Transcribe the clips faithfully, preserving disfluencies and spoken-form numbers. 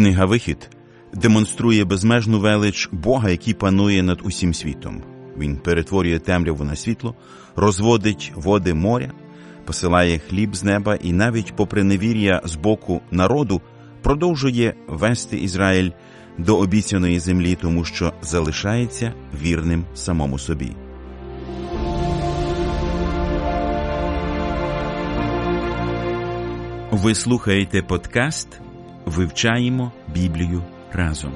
Книга «Вихід» демонструє безмежну велич Бога, який панує над усім світом. Він перетворює темряву на світло, розводить води моря, посилає хліб з неба і навіть попри невір'я з боку народу продовжує вести Ізраїль до обіцяної землі, тому що залишається вірним самому собі. Ви слухаєте подкаст «Вивчаємо Біблію разом».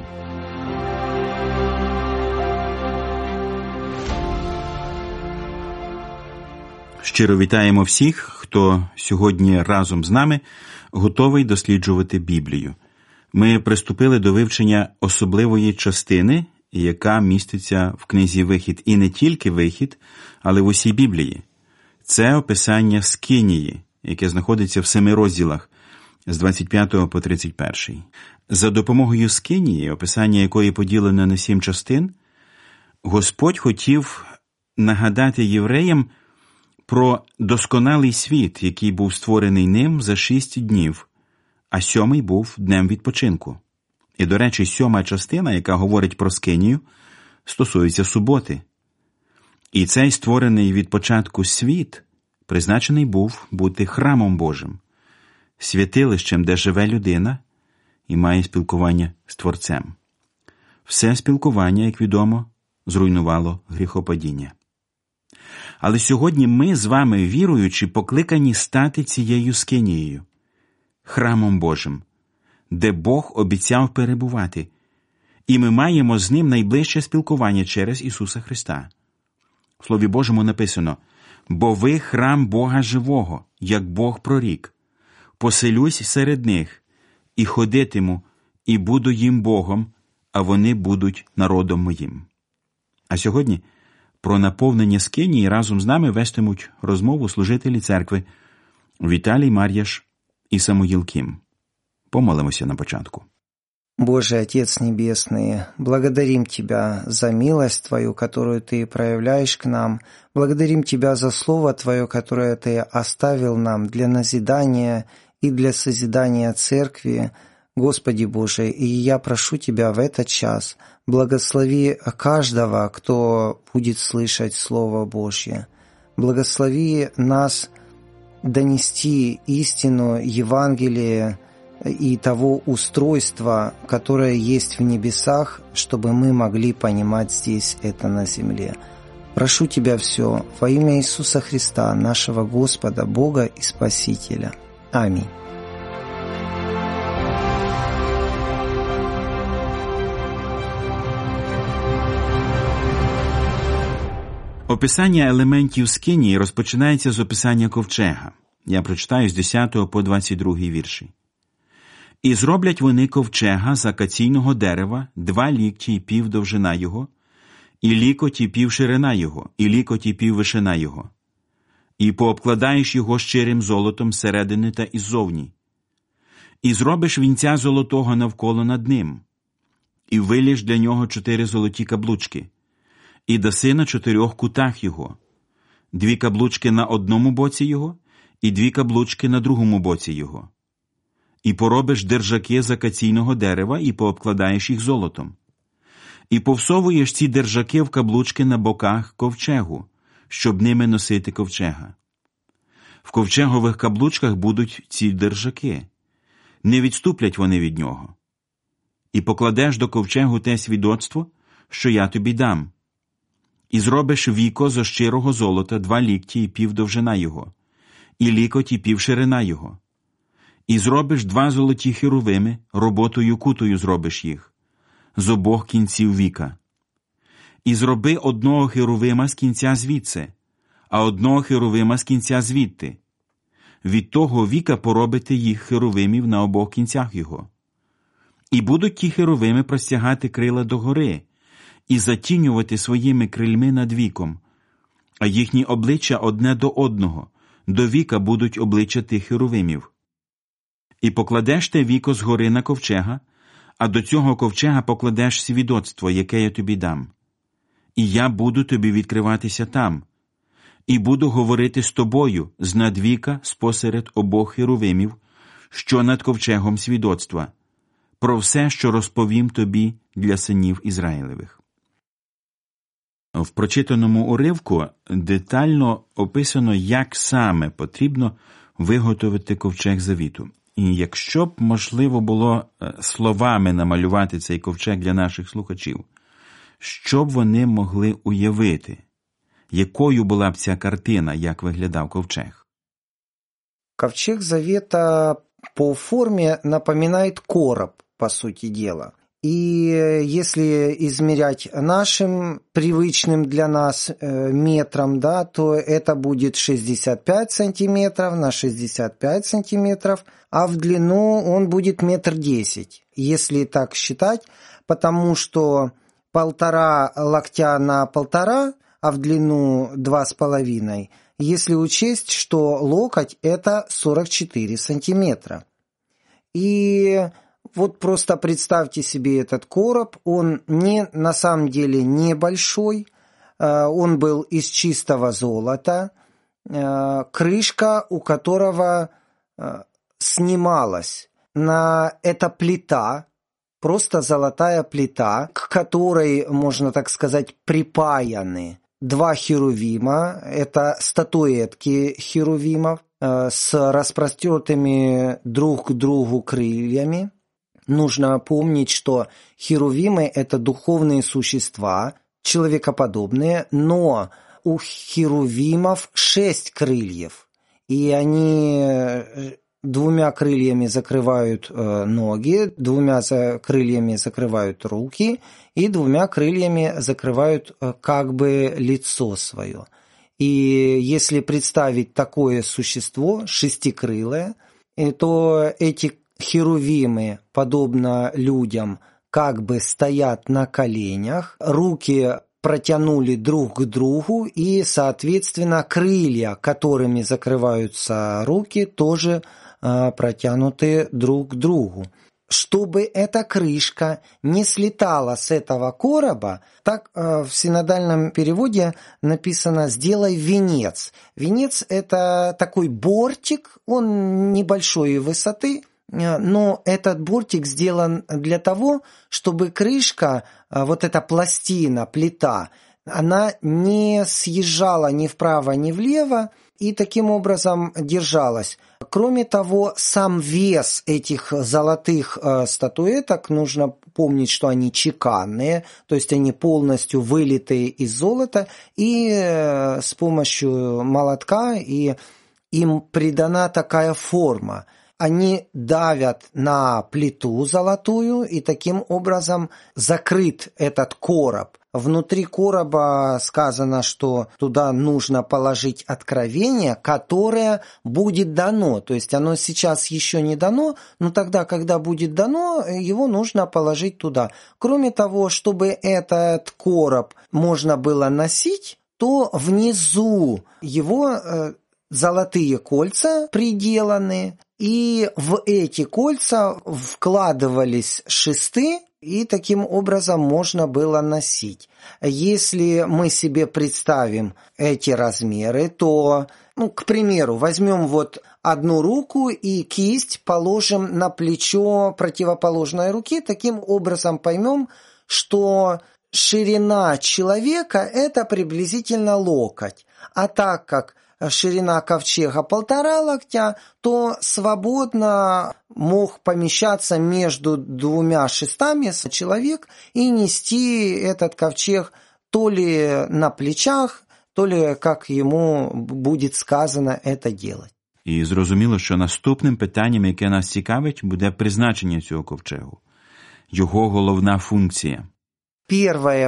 Щиро вітаємо всіх, хто сьогодні разом з нами готовий досліджувати Біблію. Ми приступили до вивчення особливої частини, яка міститься в книзі «Вихід». І не тільки «Вихід», але в усій Біблії. Це описання Скинії, яке знаходиться в семи розділах з двадцять п'ятого по тридцять перший. За допомогою Скинії, описання якої поділено на сім частин, Господь хотів нагадати євреям про досконалий світ, який був створений ним за шість днів, а сьомий був днем відпочинку. І, до речі, сьома частина, яка говорить про Скинію, стосується суботи. І цей створений від початку світ призначений був бути храмом Божим, святилищем, де живе людина і має спілкування з Творцем. Все спілкування, як відомо, зруйнувало гріхопадіння. Але сьогодні ми з вами, віруючи, покликані стати цією Скинією, храмом Божим, де Бог обіцяв перебувати, і ми маємо з Ним найближче спілкування через Ісуса Христа. В Слові Божому написано: «Бо ви храм Бога живого, як Бог прорік. Поселюсь серед них, і ходитиму, і буду їм Богом, а вони будуть народом моїм». А сьогодні про наповнення Скинії разом з нами вестимуть розмову служителі церкви Віталій Мар'яш і Самуїл Кім. Помолимося на початку. Божий Отец Небесный, благодарим Тебя за милость Твою, которую Ты проявляешь к нам. Благодарим Тебя за Слово Твое, которое Ты оставил нам для назидания и для созидания Церкви. Господи Божий, и я прошу Тебя в этот час, благослови каждого, кто будет слышать Слово Божье. Благослови нас донести истину Евангелия и того устройства, которое есть в небесах, чтобы мы могли понимать здесь это на земле. Прошу Тебя все во имя Иисуса Христа, нашего Господа, Бога и Спасителя. Аминь. Описання елементів Скинії розпочинається з описання ковчега. Я прочитаю з десятого по двадцять другий вірші. «І зроблять вони ковчега з акаційного дерева, два лікті й пів довжина його, і лікоть і пів ширина його, і лікоть і пів вишина його. І пообкладаєш його щирим золотом зсередини та іззовні. І зробиш вінця золотого навколо над ним, і виліш для нього чотири золоті каблучки, і даси на чотирьох кутах його, дві каблучки на одному боці його, і дві каблучки на другому боці його. І поробиш держаки з акаційного дерева, і пообкладаєш їх золотом. І повсовуєш ці держаки в каблучки на боках ковчегу, щоб ними носити ковчега. В ковчегових каблучках будуть ці держаки, не відступлять вони від нього. І покладеш до ковчегу те свідоцтво, що я тобі дам. І зробиш віко зо щирого золота, два лікті і пів довжина його, і лікоть і пів ширина його. І зробиш два золоті херувими, роботою кутою зробиш їх, з обох кінців віка. І зроби одного херувима з кінця звідси, а одного херувима з кінця звідти. Від того віка поробити їх херувимів на обох кінцях його. І будуть ті херувими простягати крила догори, і затінювати своїми крильми над віком, а їхні обличчя одне до одного, до віка будуть обличчя тих херувимів. І покладеш те віко згори на ковчега, а до цього ковчега покладеш свідоцтво, яке я тобі дам. І я буду тобі відкриватися там, і буду говорити з тобою з надвіка спосеред обох херувимів, що над ковчегом свідоцтва, про все, що розповім тобі для синів Ізраїлевих». В прочитаному уривку детально описано, як саме потрібно виготовити ковчег завіту. І якщо б можливо було словами намалювати цей ковчег для наших слухачів, що б вони могли уявити? Якою була б ця картина, як виглядав ковчег? Ковчег Завета по форме напоминает короб, по сути дела. И если измерять нашим привычным для нас метром, да, то это будет шестьдесят пять сантиметров на шестьдесят пять сантиметров, а в длину он будет метр десять, если так считать, потому что полтора локтя на полтора, а в длину два с половиной, если учесть, что локоть – это сорок четыре сантиметра. И вот просто представьте себе этот короб, он не, на самом деле небольшой, он был из чистого золота, крышка у которого снималась. На это плита, просто золотая плита, к которой, можно так сказать, припаяны два херувима, это статуэтки херувимов с распростертыми друг к другу крыльями. Нужно помнить, что херувимы – это духовные существа, человекоподобные, но у херувимов шесть крыльев, и они двумя крыльями закрывают ноги, двумя крыльями закрывают руки и двумя крыльями закрывают как бы лицо свое. И если представить такое существо, шестикрылое, то эти херувимы, подобно людям, как бы стоят на коленях, руки протянули друг к другу, и, соответственно, крылья, которыми закрываются руки, тоже э, протянуты друг к другу. Чтобы эта крышка не слетала с этого короба, так э, в синодальном переводе написано «сделай венец». Венец – это такой бортик, он небольшой высоты, но этот бортик сделан для того, чтобы крышка, вот эта пластина, плита, она не съезжала ни вправо, ни влево и таким образом держалась. Кроме того, сам вес этих золотых статуэток, нужно помнить, что они чеканные, то есть они полностью вылитые из золота, и с помощью молотка и им придана такая форма. Они давят на плиту золотую, и таким образом закрыт этот короб. Внутри короба сказано, что туда нужно положить откровение, которое будет дано. То есть оно сейчас еще не дано, но тогда, когда будет дано, его нужно положить туда. Кроме того, чтобы этот короб можно было носить, то внизу его золотые кольца приделаны, и в эти кольца вкладывались шесты, и таким образом можно было носить. Если мы себе представим эти размеры, то, ну, к примеру, возьмем вот одну руку и кисть положим на плечо противоположной руки, таким образом поймем, что ширина человека – это приблизительно локоть, а так как ширина ковчега полтора локтя, то свободно мог помещаться между двумя шестами человек и нести этот ковчег то ли на плечах, то ли, как ему будет сказано это делать. І зрозуміло, що наступним питанням, яке нас цікавить, буде призначення цього ковчегу, його головна функція. Первая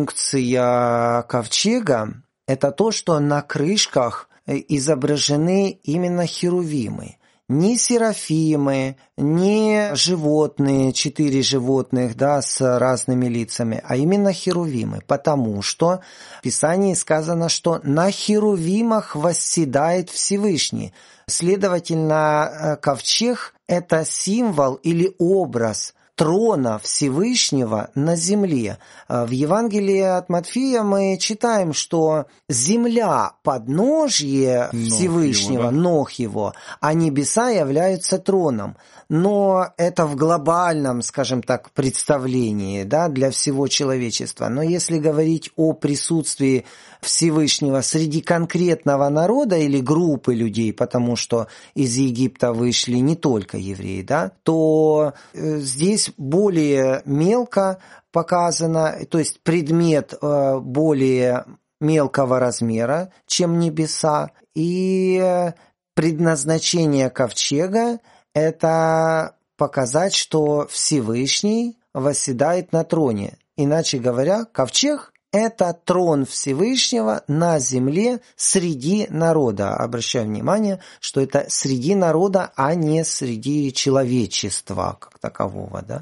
функция ковчега – это то, что на крышках изображены именно херувимы. Не серафимы, не животные, четыре животных, да, с разными лицами, а именно херувимы, потому что в Писании сказано, что на херувимах восседает Всевышний. Следовательно, ковчег – это символ или образ трона Всевышнего на земле. В Евангелии от Матфея мы читаем, что земля – подножье Всевышнего, ног его, а небеса являются троном. Но это в глобальном, скажем так, представлении, да, для всего человечества. Но если говорить о присутствии Всевышнего среди конкретного народа или группы людей, потому что из Египта вышли не только евреи, да, то здесь более мелко показано, то есть предмет более мелкого размера, чем небеса, и предназначение ковчега – это показать, что Всевышний восседает на троне. Иначе говоря, ковчег – это трон Всевышнего на земле среди народа. Обращаю внимание, что это среди народа, а не среди человечества как такового, да?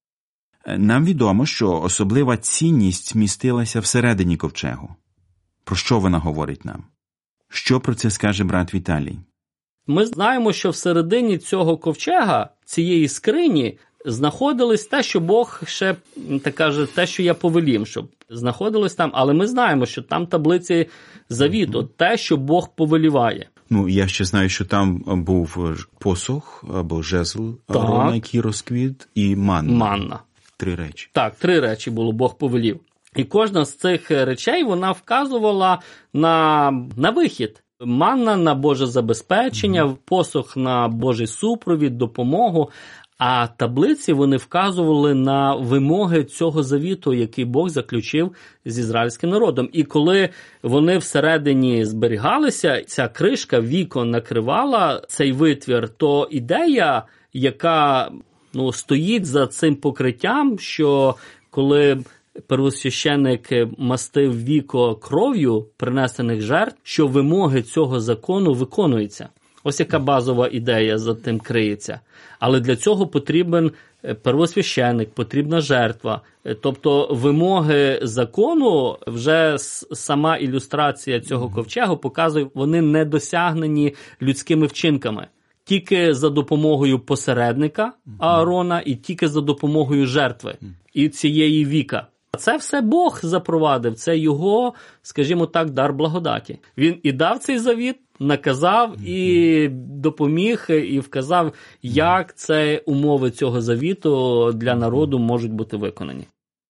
Нам відомо, що особлива цінність містилася всередині ковчегу. Про що вона говорить нам? Що про це скаже брат Віталій? Ми знаємо, що всередині цього ковчега, цієї скрині, знаходилось те, що Бог ще, так каже, те, що я повелів, щоб знаходилось там, але ми знаємо, що там таблиці завіту, те, що Бог повеліває. Ну, я ще знаю, що там був посох або жезл Аарона, який розквіт, і манна. Манна. Три речі. Так, три речі було, Бог повелів. І кожна з цих речей, вона вказувала на, на вихід. Манна на Боже забезпечення, mm-hmm. посох на Божий супровід, допомогу, а таблиці вони вказували на вимоги цього завіту, який Бог заключив з ізраїльським народом. І коли вони всередині зберігалися, ця кришка вікон накривала цей витвір, то ідея, яка ну, стоїть за цим покриттям, що коли первосвященик мастив віко кров'ю принесених жертв, що вимоги цього закону виконуються. Ось яка базова ідея за тим криється. Але для цього потрібен первосвященик, потрібна жертва. Тобто вимоги закону, вже сама ілюстрація цього ковчегу показує, вони не досягнені людськими вчинками. Тільки за допомогою посередника Аарона і тільки за допомогою жертви і цієї віка. Це все Бог запровадив, це його, скажімо так, дар благодаті. Він і дав цей завіт, наказав і допоміг, і вказав, як це умови цього завіту для народу можуть бути виконані.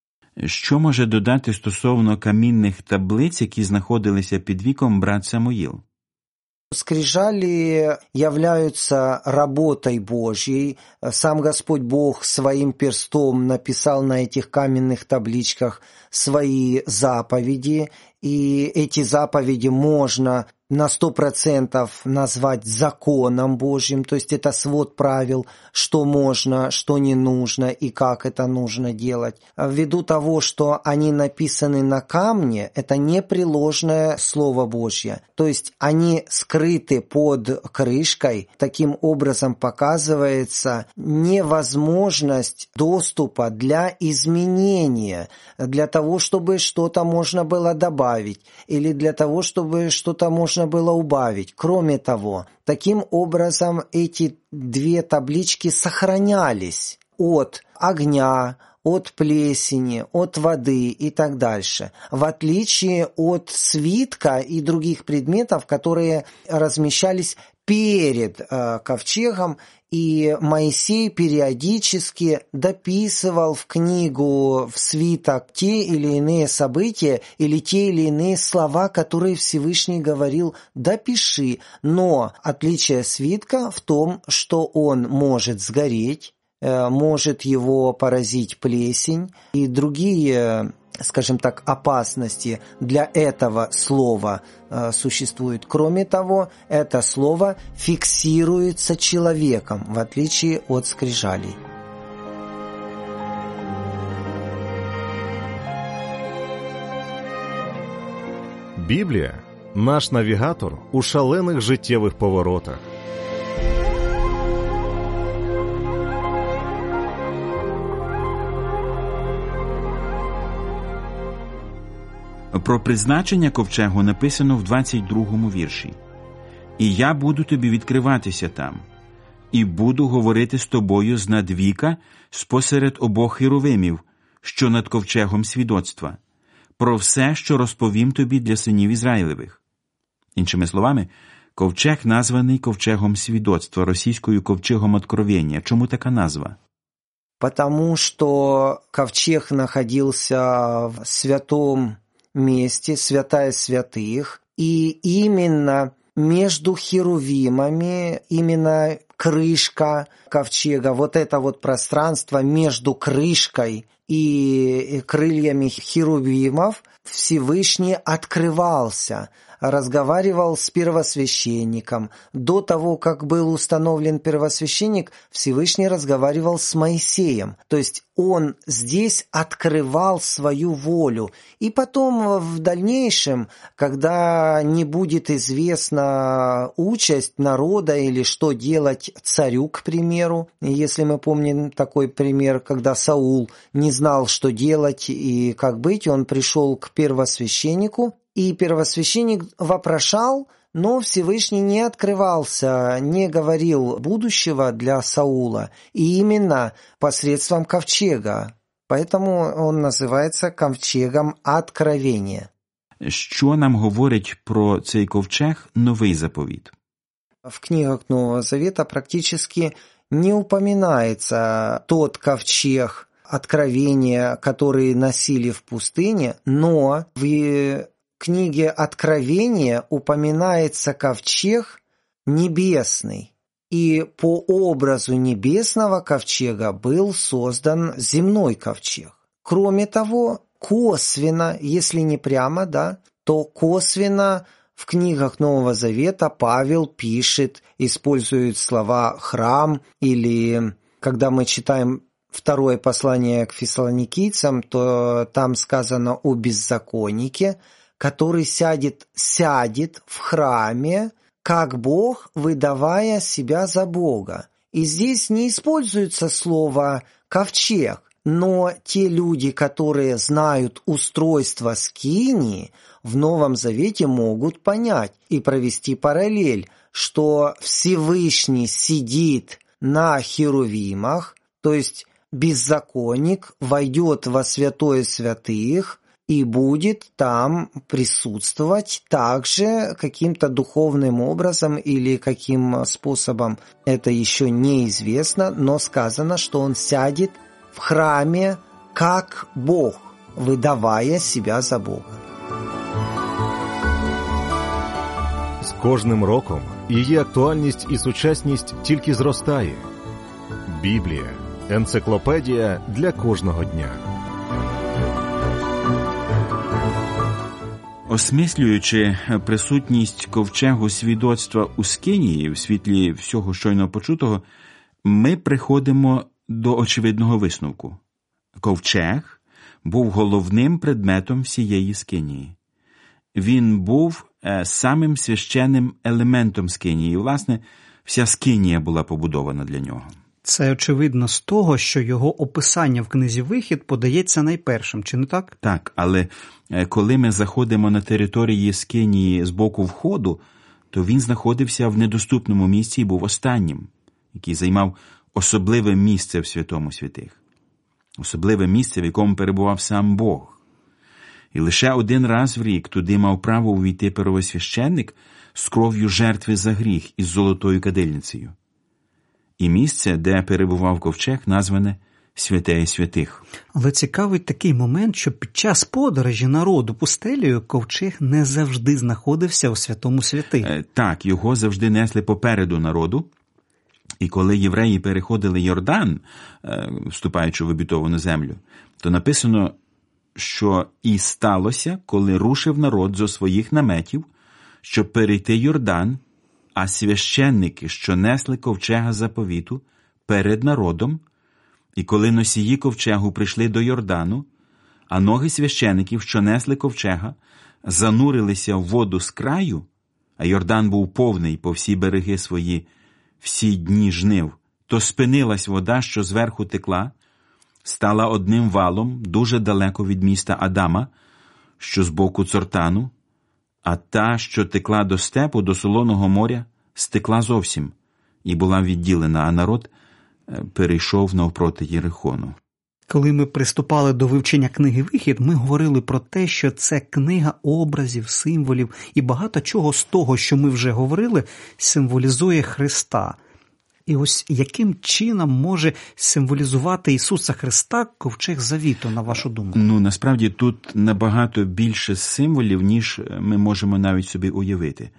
Що може додати стосовно камінних таблиць, які знаходилися під віком брат Самуїл? Скрижали являются работой Божьей. Сам Господь Бог своим перстом написал на этих каменных табличках свои заповеди, и эти заповеди можно на сто процентов назвать законом Божьим, то есть это свод правил, что можно, что не нужно и как это нужно делать. Ввиду того, что они написаны на камне, это непреложное Слово Божье, то есть они скрыты под крышкой, таким образом показывается невозможность доступа для изменения, для того, чтобы что-то можно было добавить, или для того, чтобы что-то можно было убавить. Кроме того, таким образом эти две таблички сохранялись от огня, от плесени, от воды и так дальше, в отличие от свитка и других предметов, которые размещались перед э, ковчегом, и Моисей периодически дописывал в книгу, в свиток те или иные события или те или иные слова, которые Всевышний говорил «допиши». Но отличие свитка в том, что он может сгореть, может его поразить плесень и другие, скажем так, опасности для этого слова э, существуют. Кроме того, это слово фиксируется человеком, в отличие от скрижалей. Біблія – наш навігатор у шалених життєвих поворотах. Про призначення ковчегу написано в двадцять другому вірші. «І я буду тобі відкриватися там. і буду говорити з тобою з надвіка спосеред обох херовимів, що над ковчегом свідоцтва, про все, що розповім тобі для синів Ізраїлевих». Іншими словами, ковчег названий ковчегом свідоцтва, російською ковчегом откровення. Чому така назва? Потому что ковчег находился в святом месте, святая святых, и именно между херувимами, именно крышка ковчега, вот это вот пространство между крышкой и крыльями херувимов, Всевышний открывался, разговаривал с первосвященником. До того, как был установлен первосвященник, Всевышний разговаривал с Моисеем. То есть он здесь открывал свою волю. И потом в дальнейшем, когда не будет известна участь народа или что делать царю, к примеру, если мы помним такой пример, когда Саул не знал, что делать и как быть, он пришел к первосвященнику, и первосвященник вопрошал, но Всевышний не открывался, не говорил будущего для Саула, и именно посредством ковчега. Поэтому он називається ковчегом откровения. Що нам говорить про цей ковчег новий заповіт? В книгах Нового Завета практически не упоминается тот ковчег откровения, который носили в пустыне, но в книге Откровения упоминается ковчег небесный, и по образу небесного ковчега был создан земной ковчег. Кроме того, косвенно, если не прямо, да, то косвенно в книгах Нового Завета Павел пишет, использует слова «храм», или когда мы читаем второе послание к фессалоникийцам, то там сказано о беззаконнике, который сядет, сядет в храме, как Бог, выдавая себя за Бога. И здесь не используется слово «ковчег», но те люди, которые знают устройство скинии, в Новом Завете могут понять и провести параллель, что Всевышний сидит на херувимах, то есть беззаконник войдет во святое святых, и будет там присутствовать также каким-то духовным образом или каким способом, это еще неизвестно, но сказано, что он сядет в храме как Бог, выдавая себя за Бога. З кожним роком її актуальність і сучасність тільки зростає. Біблія – енциклопедія для кожного дня. Осмислюючи присутність ковчегу свідоцтва у Скинії в світлі всього щойно почутого, ми приходимо до очевидного висновку. Ковчег був головним предметом всієї Скинії. Він був е, самим священним елементом Скинії. І, власне, вся Скинія була побудована для нього. Це очевидно з того, що його описання в книзі «Вихід» подається найпершим, чи не так? Так, але коли ми заходимо на території Скинії з боку входу, то він знаходився в недоступному місці і був останнім, який займав особливе місце в святому святих. Особливе місце, в якому перебував сам Бог. І лише один раз в рік туди мав право увійти первосвященник з кров'ю жертви за гріх із золотою кадильницею. І місце, де перебував ковчег, назване «Святеє святих». Але цікавий такий момент, що під час подорожі народу пустелею ковчег не завжди знаходився у святому святих. Е, так, його завжди несли попереду народу. І коли євреї переходили Йордан, е, вступаючи в обітовану землю, то написано, що «і сталося, коли рушив народ зо своїх наметів, щоб перейти Йордан, а священники, що несли ковчега заповіту перед народом, і коли носії ковчегу прийшли до Йордану, а ноги священиків, що несли ковчега, занурилися в воду з краю, а Йордан був повний по всі береги свої всі дні жнив, то спинилась вода, що зверху текла, стала одним валом дуже далеко від міста Адама, що з боку Цортану, а та, що текла до степу, до солоного моря, стекла зовсім, і була відділена, а народ перейшов навпроти Єрихону. Коли ми приступали до вивчення книги «Вихід», ми говорили про те, що це книга образів, символів і багато чого з того, що ми вже говорили, символізує Христа. І ось яким чином може символізувати Ісуса Христа ковчег завіту, на вашу думку? Ну, насправді тут набагато більше символів, ніж ми можемо навіть собі уявити.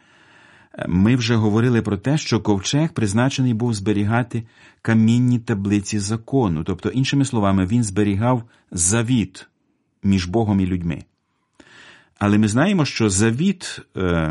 Ми вже говорили про те, що ковчег призначений був зберігати камінні таблиці закону. Тобто, іншими словами, він зберігав завіт між Богом і людьми. Але ми знаємо, що завіт,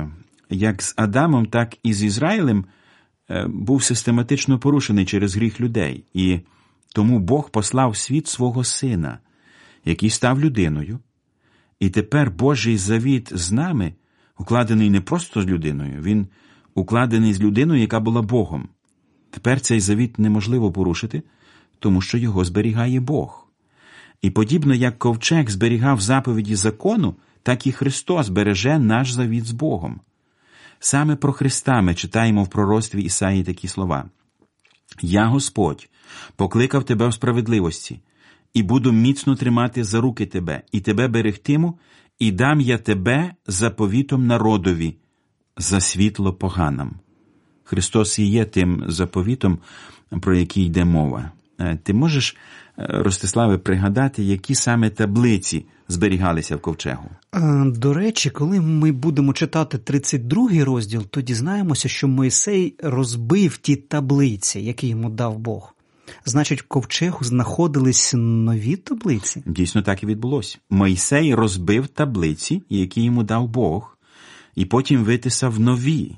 як з Адамом, так і з Ізраїлем, був систематично порушений через гріх людей. І тому Бог послав в світ свого Сина, який став людиною. І тепер Божий завіт з нами укладений не просто з людиною, він укладений з людиною, яка була Богом. Тепер цей завіт неможливо порушити, тому що його зберігає Бог. І подібно як ковчег зберігав заповіді закону, так і Христос береже наш завіт з Богом. Саме про Христа ми читаємо в пророцтві Ісаї такі слова. «Я, Господь, покликав тебе в справедливості, і буду міцно тримати за руки тебе, і тебе берегтиму, і дам я тебе заповітом народові, за світло поганам». Христос і є тим заповітом, про який йде мова. Ти можеш, Ростиславе, пригадати, які саме таблиці зберігалися в ковчегу? До речі, коли ми будемо читати тридцять другий розділ, то дізнаємося, що Мойсей розбив ті таблиці, які йому дав Бог. Значить, в ковчегу знаходились нові таблиці? Дійсно, так і відбулося. Мойсей розбив таблиці, які йому дав Бог, і потім витисав нові.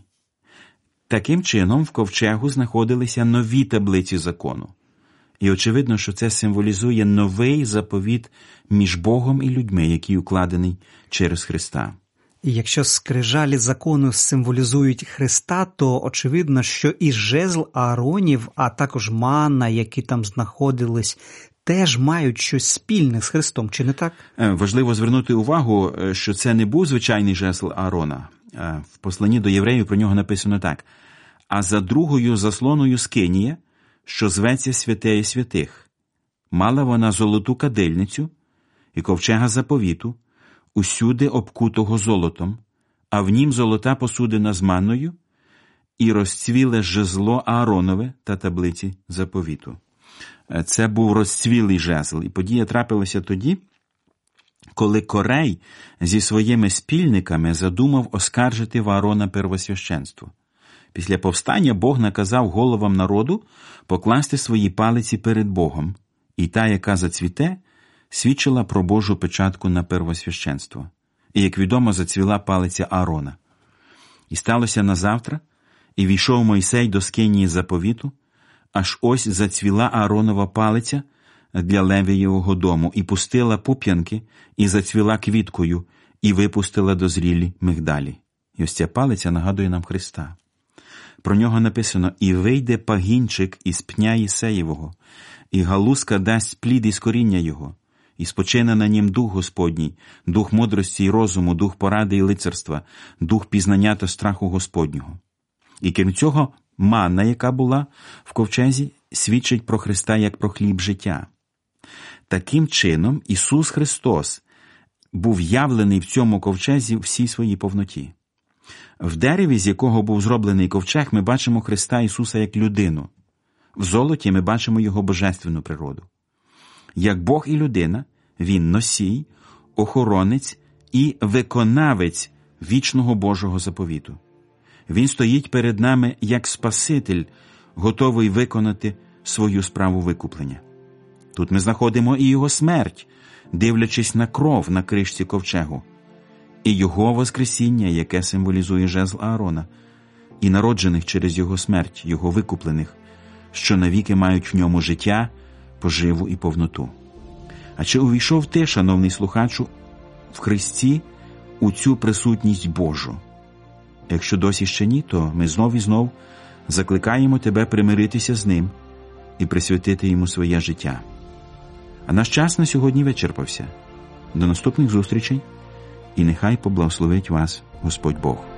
Таким чином, в ковчегу знаходилися нові таблиці закону. І очевидно, що це символізує новий заповіт між Богом і людьми, який укладений через Христа. І якщо скрижалі закону символізують Христа, то очевидно, що і жезл Ааронів, а також манна, які там знаходились, теж мають щось спільне з Христом, чи не так? Важливо звернути увагу, що це не був звичайний жезл Аарона. В посланні до євреїв про нього написано так. «А за другою заслоною скинія, що зветься святеє святих, мала вона золоту кадильницю і ковчега заповіту, усюди обкутого золотом, а в нім золота посудина з манною, і розцвіле жезло Ааронове та таблиці заповіту». Це був розцвілий жезл, і подія трапилася тоді, коли Корей зі своїми спільниками задумав оскаржити в Аарона первосвященство. Після повстання Бог наказав головам народу покласти свої палиці перед Богом, і та, яка зацвіте, свідчила про Божу печатку на первосвященство. І, як відомо, зацвіла палиця Аарона. І сталося назавтра, і війшов Мойсей до скинії заповіту, аж ось зацвіла Ааронова палиця для Левієвого дому, і пустила пуп'янки, і зацвіла квіткою, і випустила дозрілі мигдалі. І ось ця палиця нагадує нам Христа. Про нього написано: «І вийде пагінчик із пня Єсеєвого, і галузка дасть плід із коріння його, і спочине на нім дух Господній, дух мудрості й розуму, дух поради й лицарства, дух пізнання та страху Господнього». І крім цього, манна, яка була в ковчезі, свідчить про Христа як про хліб життя. Таким чином, Ісус Христос був явлений в цьому ковчезі всій своїй повноті. В дереві, з якого був зроблений ковчег, ми бачимо Христа Ісуса як людину. В золоті ми бачимо Його божественну природу. Як Бог і людина, Він носій, охоронець і виконавець вічного Божого заповіту. Він стоїть перед нами як Спаситель, готовий виконати свою справу викуплення. Тут ми знаходимо і Його смерть, дивлячись на кров на кришці ковчегу, і Його воскресіння, яке символізує жезл Аарона, і народжених через Його смерть, Його викуплених, що навіки мають в ньому життя, поживу і повноту. А чи увійшов ти, шановний слухачу, в Христі у цю присутність Божу? Якщо досі ще ні, то ми знов і знов закликаємо тебе примиритися з Ним і присвятити Йому своє життя. А наш час на сьогодні вичерпався. До наступних зустрічей, і нехай поблагословить вас Господь Бог.